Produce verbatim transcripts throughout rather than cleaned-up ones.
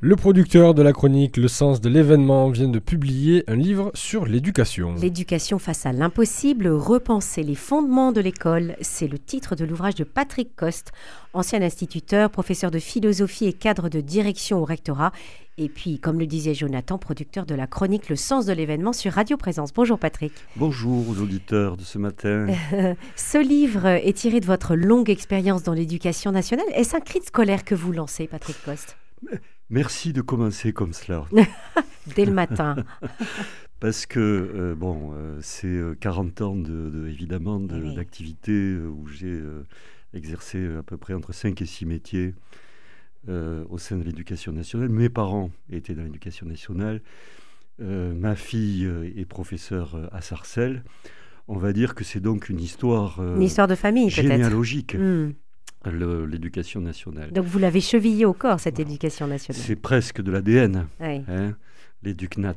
Le producteur de la chronique Le Sens de l'événement vient de publier un livre sur l'éducation. L'éducation face à l'impossible, repenser les fondements de l'école, c'est le titre de l'ouvrage de Patrick Coste, ancien instituteur, professeur de philosophie et cadre de direction au rectorat. Et puis, comme le disait Jonathan, producteur de la chronique Le Sens de l'événement sur Radio Présence. Bonjour Patrick. Bonjour aux auditeurs de ce matin. Euh, ce livre est tiré de votre longue expérience dans l'éducation nationale. Est-ce un cri de scolaire que vous lancez, Patrick Coste ? Merci de commencer comme cela. Dès le matin. Parce que, euh, bon, euh, c'est quarante ans, de, de, évidemment, de, oui. d'activité euh, où j'ai euh, exercé à peu près entre cinq et six métiers euh, au sein de l'éducation nationale. Mes parents étaient dans l'éducation nationale. Euh, ma fille est professeure à Sarcelles. On va dire que c'est donc une histoire, euh, une histoire de famille, généalogique. Peut-être. Mm. Le, l'éducation nationale. Donc vous l'avez chevillé au corps, cette éducation nationale. C'est presque de l'A D N, oui. hein, l'éducnat.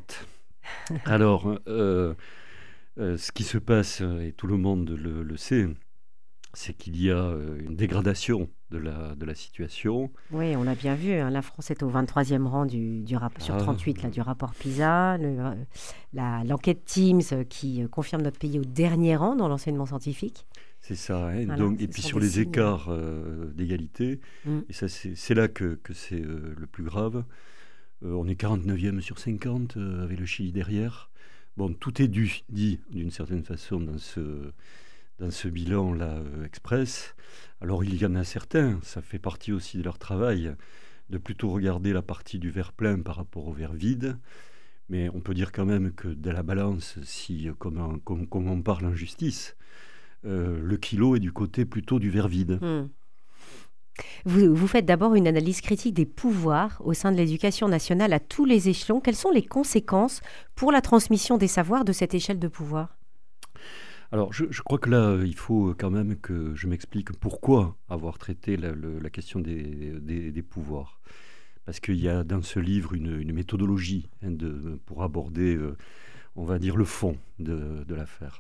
Alors, euh, euh, ce qui se passe, et tout le monde le, le sait, c'est qu'il y a une dégradation de la, de la situation. Oui, on l'a bien vu. Hein, la France est au vingt-troisième rang du, du rap- sur trente-huit ah, là, du rapport PISA. Le, la, l'enquête Teams qui confirme notre pays au dernier rang dans l'enseignement scientifique. C'est ça. Hein, voilà, donc, et puis sur les signes. écarts euh, d'égalité, mm. et ça, c'est, c'est là que, que c'est euh, le plus grave. Euh, on est quarante-neuvième sur cinquante, euh, avec le Chili derrière. Bon, tout est dû, dit d'une certaine façon dans ce, dans ce bilan-là euh, express. Alors, il y en a certains, ça fait partie aussi de leur travail, de plutôt regarder la partie du verre plein par rapport au verre vide. Mais on peut dire quand même que de la balance, si, comme, un, comme, comme on parle en justice, Euh, le kilo est du côté plutôt du verre vide. Mmh. Vous, vous faites d'abord une analyse critique des pouvoirs au sein de l'éducation nationale à tous les échelons. Quelles sont les conséquences pour la transmission des savoirs de cette échelle de pouvoir ? Alors, je, je crois que là, il faut quand même que je m'explique pourquoi avoir traité la, le, la question des, des, des pouvoirs. Parce qu'il y a dans ce livre une, une méthodologie hein, de, pour aborder, euh, on va dire, le fond de, de l'affaire.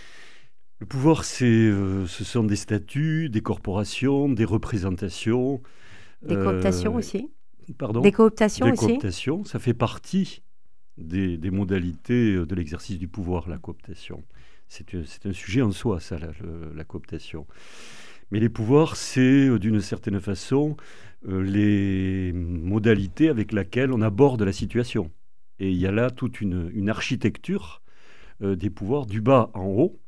Le pouvoir, c'est, euh, ce sont des statuts, des corporations, des représentations. Des euh, cooptations aussi. Pardon ? Des cooptations des aussi. Des cooptations, ça fait partie des, des modalités de l'exercice du pouvoir, la cooptation. C'est, c'est un sujet en soi, ça, la, le, la cooptation. Mais les pouvoirs, c'est d'une certaine façon euh, les modalités avec lesquelles on aborde la situation. Et il y a là toute une, une architecture euh, des pouvoirs du bas en haut.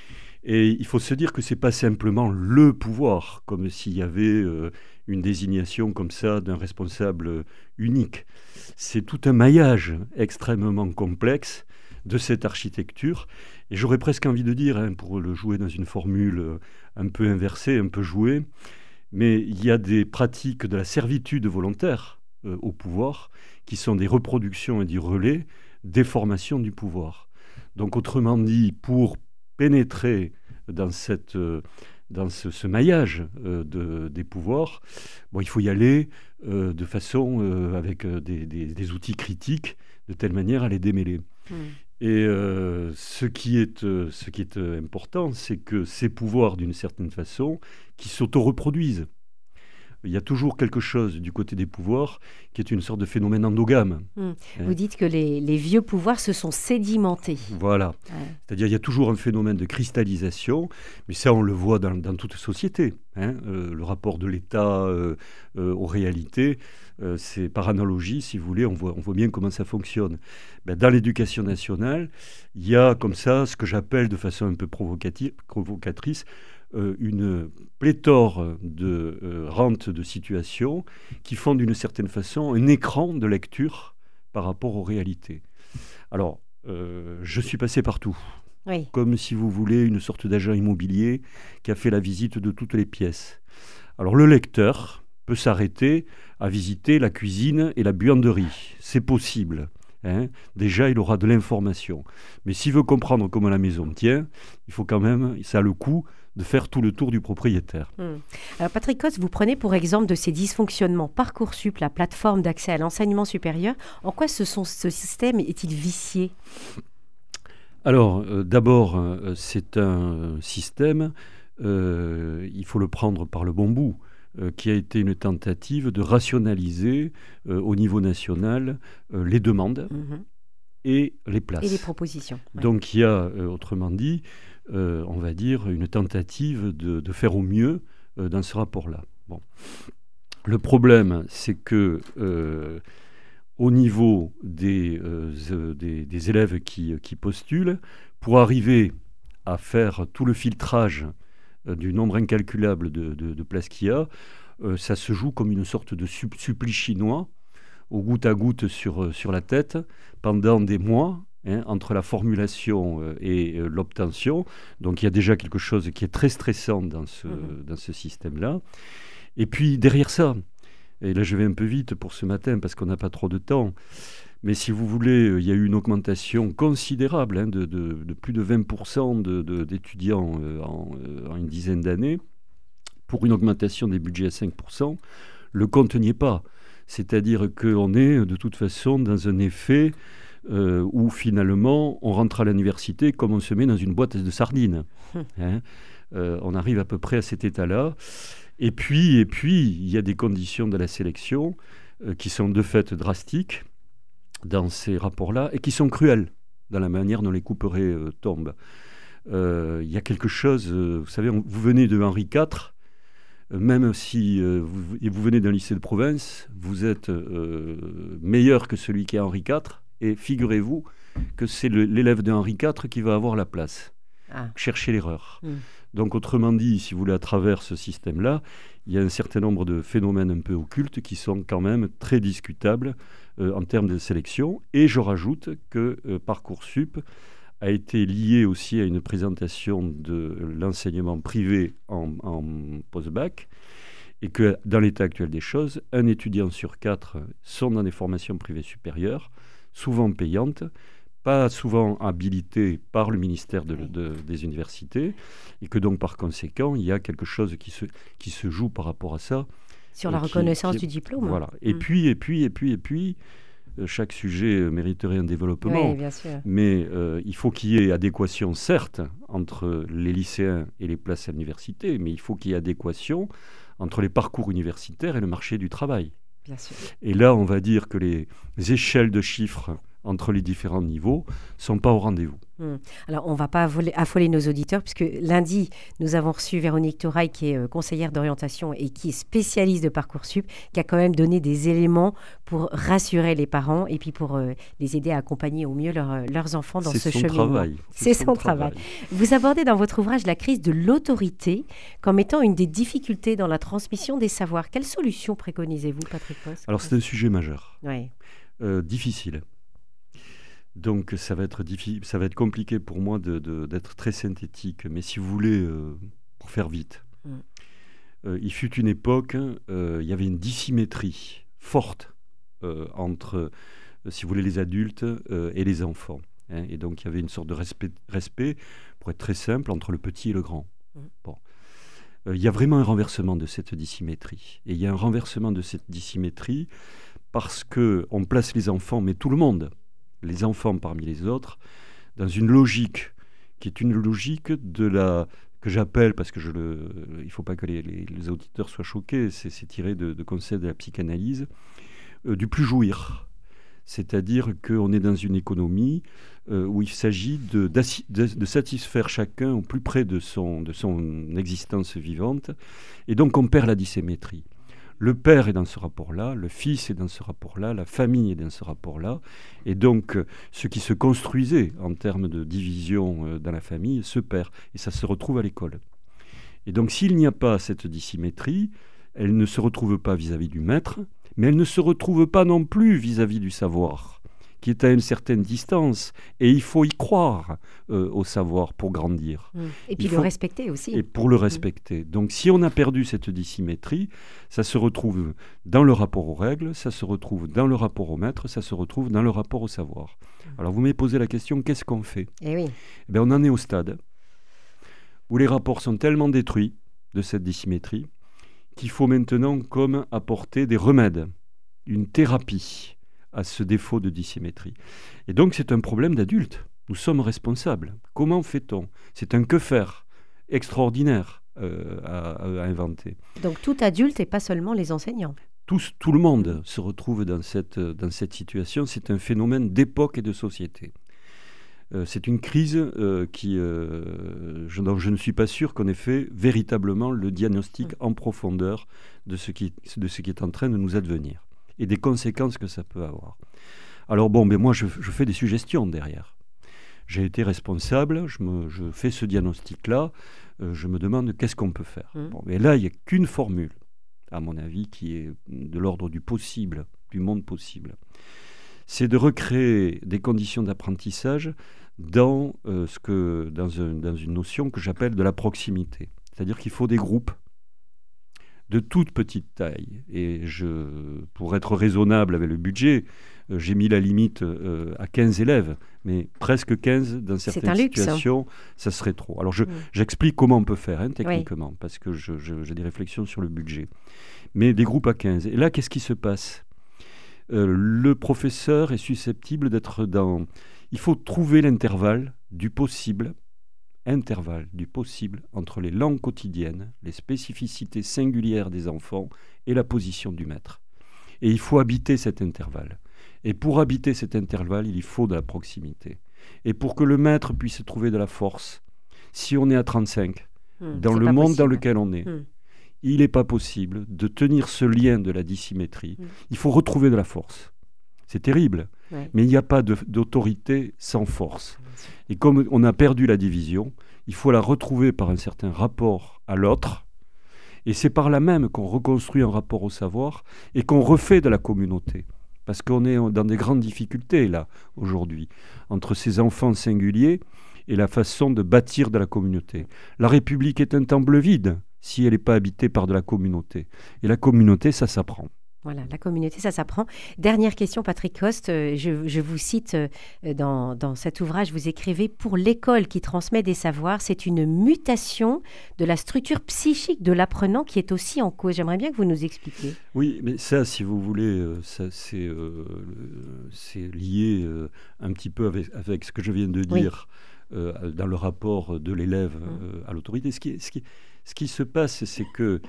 Et il faut se dire que ce n'est pas simplement le pouvoir, comme s'il y avait euh, une désignation comme ça d'un responsable unique. C'est tout un maillage extrêmement complexe de cette architecture. Et j'aurais presque envie de dire, hein, pour le jouer dans une formule un peu inversée, un peu jouée, mais il y a des pratiques de la servitude volontaire euh, au pouvoir qui sont des reproductions et des relais des formations du pouvoir. Donc autrement dit, pour pénétrer dans, cette, dans ce, ce maillage euh, de, des pouvoirs, bon, il faut y aller euh, de façon euh, avec euh, des, des, des outils critiques, de telle manière à les démêler. Mmh. Et euh, ce qui est, euh, ce qui est euh, important, c'est que ces pouvoirs, d'une certaine façon, qui s'auto-reproduisent. Il y a toujours quelque chose du côté des pouvoirs qui est une sorte de phénomène endogame. Mmh. Hein. Vous dites que les, les vieux pouvoirs se sont sédimentés. Voilà. Ouais. C'est-à-dire qu'il y a toujours un phénomène de cristallisation, mais ça, on le voit dans, dans toute société. Hein. Euh, le rapport de l'État euh, euh, aux réalités, euh, c'est par analogie, si vous voulez, on voit, on voit bien comment ça fonctionne. Ben, dans l'éducation nationale, il y a comme ça ce que j'appelle de façon un peu provocative, provocatrice, Euh, une pléthore de euh, rentes de situations qui font d'une certaine façon un écran de lecture par rapport aux réalités. Alors, euh, je suis passé partout, oui. Comme si vous voulez une sorte d'agent immobilier qui a fait la visite de toutes les pièces. Alors, le lecteur peut s'arrêter à visiter la cuisine et la buanderie. C'est possible. Hein, déjà, il aura de l'information. Mais s'il veut comprendre comment la maison tient, il faut quand même, ça a le coût de faire tout le tour du propriétaire. Hum. Alors Patrick Coste, vous prenez pour exemple de ces dysfonctionnements Parcoursup, la plateforme d'accès à l'enseignement supérieur. En quoi ce, sont, ce système est-il vicié ? Alors, euh, d'abord, euh, c'est un système, euh, il faut le prendre par le bon bout. euh, qui a été une tentative de rationaliser euh, au niveau national euh, les demandes mmh. et les places. Et les propositions. Ouais. Donc il y a, euh, autrement dit, euh, on va dire, une tentative de, de faire au mieux euh, dans ce rapport-là. Bon. Le problème, c'est que euh, au niveau des, euh, des, des élèves qui, qui postulent, pour arriver à faire tout le filtrage euh, du nombre incalculable de, de, de places qu'il y a, euh, ça se joue comme une sorte de supplice chinois, au goutte à goutte sur, sur la tête, pendant des mois, hein, entre la formulation euh, et euh, l'obtention. Donc il y a déjà quelque chose qui est très stressant dans ce, mmh. dans ce système-là. Et puis derrière ça, et là je vais un peu vite pour ce matin parce qu'on n'a pas trop de temps, mais si vous voulez, il y a eu une augmentation considérable hein, de, de, de plus de vingt pour cent de, de, d'étudiants euh, en, euh, en une dizaine d'années, pour une augmentation des budgets à cinq pour cent. Le compte n'y est pas. C'est-à-dire qu'on est de toute façon dans un effet euh, où finalement on rentre à l'université comme on se met dans une boîte de sardines. Hein. Euh, on arrive à peu près à cet état-là. Et puis, et puis, il y a des conditions de la sélection euh, qui sont de fait drastiques dans ces rapports-là et qui sont cruelles dans la manière dont les couperets euh, tombent. Euh, il y a quelque chose, euh, vous savez, on, vous venez de Henri quatre, euh, même si euh, vous, vous venez d'un lycée de province, vous êtes euh, meilleur que celui qui est Henri quatre, et figurez-vous que c'est le, l'élève de Henri quatre qui va avoir la place. Ah. Cherchez l'erreur. Mmh. Donc, autrement dit, si vous voulez, à travers ce système-là, il y a un certain nombre de phénomènes un peu occultes qui sont quand même très discutables euh, en termes de sélection. Et je rajoute que euh, Parcoursup a été lié aussi à une présentation de l'enseignement privé en, en post-bac, et que dans l'état actuel des choses, un étudiant sur quatre sont dans des formations privées supérieures, souvent payantes, pas souvent habilité par le ministère de, de, des universités, et que donc par conséquent, il y a quelque chose qui se, qui se joue par rapport à ça. Sur la qui, reconnaissance qui, du diplôme. Voilà. Et mmh. puis, et puis, et puis, et puis, euh, chaque sujet mériterait un développement. Oui, bien sûr. Mais euh, il faut qu'il y ait adéquation, certes, entre les lycéens et les places à l'université, mais il faut qu'il y ait adéquation entre les parcours universitaires et le marché du travail. Bien sûr. Et là, on va dire que les échelles de chiffres entre les différents niveaux ne sont pas au rendez-vous. Hum. Alors, on ne va pas affoler, affoler nos auditeurs, puisque lundi, nous avons reçu Véronique Touraille, qui est euh, conseillère d'orientation et qui est spécialiste de Parcoursup, qui a quand même donné des éléments pour rassurer les parents et puis pour euh, les aider à accompagner au mieux leur, leurs enfants dans C'est ce son cheminement. Travail. C'est, C'est son, son travail. travail. Vous abordez dans votre ouvrage la crise de l'autorité comme étant une des difficultés dans la transmission des savoirs. Quelle solution préconisez-vous, Patrick Coste ? Alors, c'est un sujet majeur, oui. euh, difficile. Donc ça va être difficile, ça va être compliqué pour moi de, de, d'être très synthétique. Mais si vous voulez, euh, pour faire vite, mm. euh, il fut une époque, euh, il y avait une dissymétrie forte euh, entre, euh, si vous voulez, les adultes euh, et les enfants. Hein, et donc il y avait une sorte de respect, respect, pour être très simple, entre le petit et le grand. Mm. Bon. Euh, il y a vraiment un renversement de cette dissymétrie. Et il y a un renversement de cette dissymétrie parce qu'on place les enfants, mais tout le monde, les enfants parmi les autres, dans une logique qui est une logique de la que j'appelle, parce que je le, il ne faut pas que les, les, les auditeurs soient choqués, c'est, c'est tiré de, de concepts de la psychanalyse, euh, du plus jouir. C'est-à-dire qu'on est dans une économie euh, où il s'agit de, de, de satisfaire chacun au plus près de son, de son existence vivante, et donc on perd la dissymétrie. Le père est dans ce rapport-là, le fils est dans ce rapport-là, la famille est dans ce rapport-là. Et donc, ce qui se construisait en termes de division euh, dans la famille se perd. Et ça se retrouve à l'école. Et donc, s'il n'y a pas cette dissymétrie, elle ne se retrouve pas vis-à-vis du maître, mais elle ne se retrouve pas non plus vis-à-vis du savoir, qui est à une certaine distance. Et il faut y croire euh, au savoir pour grandir. Mmh. Et puis il le faut... respecter aussi. Et pour le respecter. Mmh. Donc si on a perdu cette dissymétrie, ça se retrouve dans le rapport aux règles, ça se retrouve dans le rapport au maître, ça se retrouve dans le rapport au savoir. Mmh. Alors vous m'avez posé la question, qu'est-ce qu'on fait ? Eh oui. Eh bien, on en est au stade où les rapports sont tellement détruits de cette dissymétrie qu'il faut maintenant comme apporter des remèdes, une thérapie à ce défaut de dissymétrie. Et donc, c'est un problème d'adulte. Nous sommes responsables. Comment fait-on ? C'est un que faire extraordinaire euh, à, à inventer. Donc tout adulte et pas seulement les enseignants. Tout, tout le monde se retrouve dans cette, dans cette situation. C'est un phénomène d'époque et de société. Euh, c'est une crise euh, qui, euh, je, dont je ne suis pas sûr qu'on ait fait véritablement le diagnostic en profondeur de ce, qui, de ce qui est en train de nous advenir et des conséquences que ça peut avoir. Alors bon, mais moi je, je fais des suggestions derrière. J'ai été responsable, je, me, je fais ce diagnostic-là, euh, je me demande qu'est-ce qu'on peut faire. Mmh. Bon, mais là, il n'y a qu'une formule, à mon avis, qui est de l'ordre du possible, du monde possible. C'est de recréer des conditions d'apprentissage dans, euh, ce que, dans, un, dans une notion que j'appelle de la proximité. C'est-à-dire qu'il faut des groupes de toute petite taille. Et je, pour être raisonnable avec le budget, euh, j'ai mis la limite euh, à quinze élèves, mais presque quinze dans certaines situations, luxe, hein. Ça serait trop. Alors je, mmh. j'explique comment on peut faire hein, techniquement, oui. parce que je, je, j'ai des réflexions sur le budget. Mais des groupes à quinze. Et là, qu'est-ce qui se passe ? euh, Le professeur est susceptible d'être dans... Il faut trouver l'intervalle du possible, intervalle du possible entre les langues quotidiennes, les spécificités singulières des enfants et la position du maître. Et il faut habiter cet intervalle. Et pour habiter cet intervalle, il faut de la proximité. Et pour que le maître puisse trouver de la force, si on est à trente-cinq, mmh, dans le monde possible. Dans lequel on est, mmh. il n'est pas possible de tenir ce lien de la dissymétrie. Mmh. Il faut retrouver de la force. C'est terrible, ouais. mais il n'y a pas de, d'autorité sans force. Et comme on a perdu la division, il faut la retrouver par un certain rapport à l'autre. Et c'est par là même qu'on reconstruit un rapport au savoir et qu'on refait de la communauté. Parce qu'on est dans des grandes difficultés, là, aujourd'hui, entre ces enfants singuliers et la façon de bâtir de la communauté. La République est un temple vide si elle n'est pas habitée par de la communauté. Et la communauté, ça s'apprend. Voilà, la communauté, ça s'apprend. Dernière question, Patrick Coste. Je, je vous cite dans, dans cet ouvrage, vous écrivez « Pour l'école qui transmet des savoirs, c'est une mutation de la structure psychique de l'apprenant qui est aussi en cause. » J'aimerais bien que vous nous expliquiez. Oui, mais ça, si vous voulez, ça, c'est, euh, c'est lié euh, un petit peu avec, avec ce que je viens de dire oui. euh, dans le rapport de l'élève euh, à l'autorité. Ce qui, ce, qui, ce qui se passe, c'est que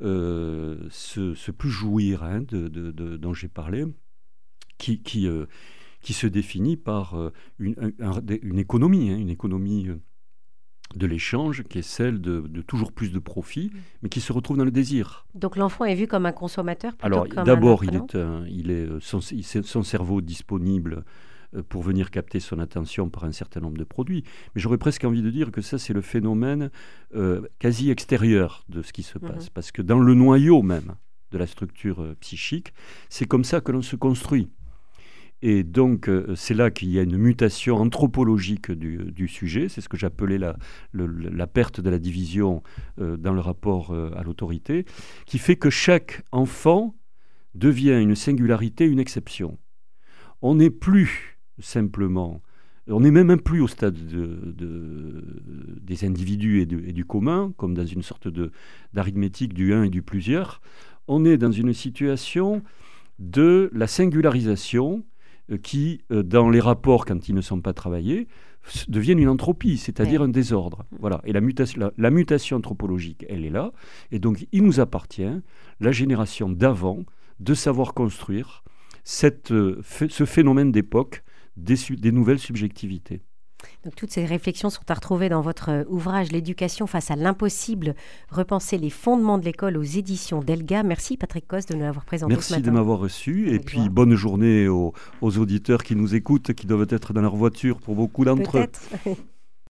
Euh, ce, ce plus jouir hein, de, de, de, dont j'ai parlé, qui, qui, euh, qui se définit par euh, une, un, une économie, hein, une économie de l'échange qui est celle de, de toujours plus de profit, mais qui se retrouve dans le désir. Donc l'enfant est vu comme un consommateur plutôt Alors, comme d'abord, un il est, un, il est son, son cerveau disponible pour venir capter son attention par un certain nombre de produits. Mais j'aurais presque envie de dire que ça, c'est le phénomène euh, quasi extérieur de ce qui se passe. Mmh. Parce que dans le noyau même de la structure euh, psychique, c'est comme ça que l'on se construit. Et donc, euh, c'est là qu'il y a une mutation anthropologique du, du sujet. C'est ce que j'appelais la, le, la perte de la division euh, dans le rapport euh, à l'autorité, qui fait que chaque enfant devient une singularité, une exception. On n'est plus simplement, on n'est même plus au stade de, de, des individus et, de, et du commun, comme dans une sorte de, d'arithmétique du un et du plusieurs. On est dans une situation de la singularisation euh, qui, euh, dans les rapports, quand ils ne sont pas travaillés, f- deviennent une entropie, c'est-à-dire ouais. un désordre. Voilà. Et la mutation, la, la mutation anthropologique, elle est là. Et donc, il nous appartient, la génération d'avant, de savoir construire cette, euh, f- ce phénomène d'époque des, su- des nouvelles subjectivités. Donc, toutes ces réflexions sont à retrouver dans votre ouvrage « L'éducation face à l'impossible, repenser les fondements de l'école » aux éditions d'Elga. Merci Patrick Coste de nous l'avoir présenté Merci ce matin. Merci de m'avoir reçu. Et puis, joie. bonne journée aux, aux auditeurs qui nous écoutent, qui doivent être dans leur voiture pour beaucoup d'entre Peut-être. eux.